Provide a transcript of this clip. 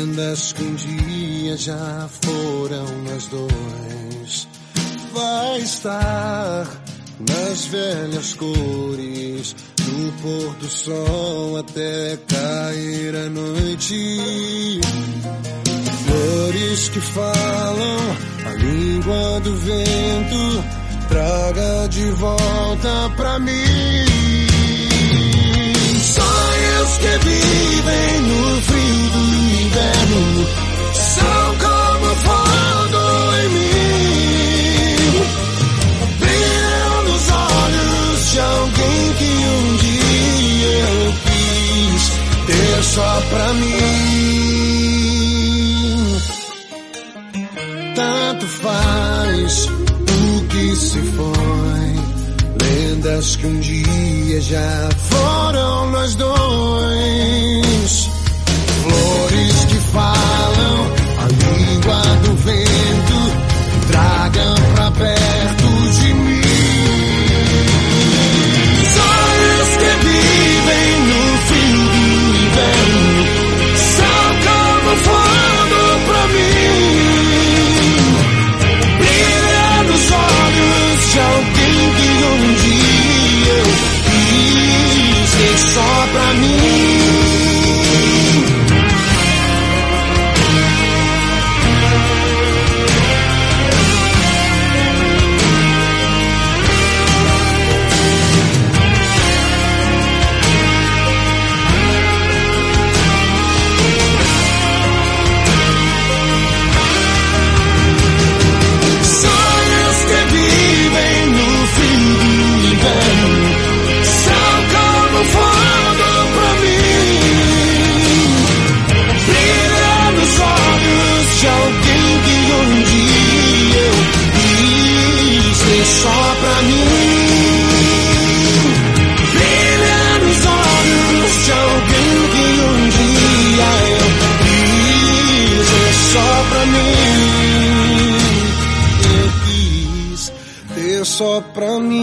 lendas que um dia já foram nós dois. Vai estar nas velhas cores, do pôr do sol até cair a noite. Flores que falam a língua do vento, traga de volta pra mim. Sonhos que vivem no frio do inverno são como fogo em mim. Brilham nos olhos de alguém que um dia eu quis ter só pra mim. Tanto faz o que se foi, lendas que um dia já foram nós dois. Flores que falam a língua do vento, tragam pra perto de mim. Sonhos que vivem no fim do inverno são como fogo pra mim. Brilha nos olhos de alguém que um dia eu quis ter só pra mim. Só pra mim, brilha nos olhos de alguém que um dia eu quis. É só pra mim, eu quis ter só pra mim.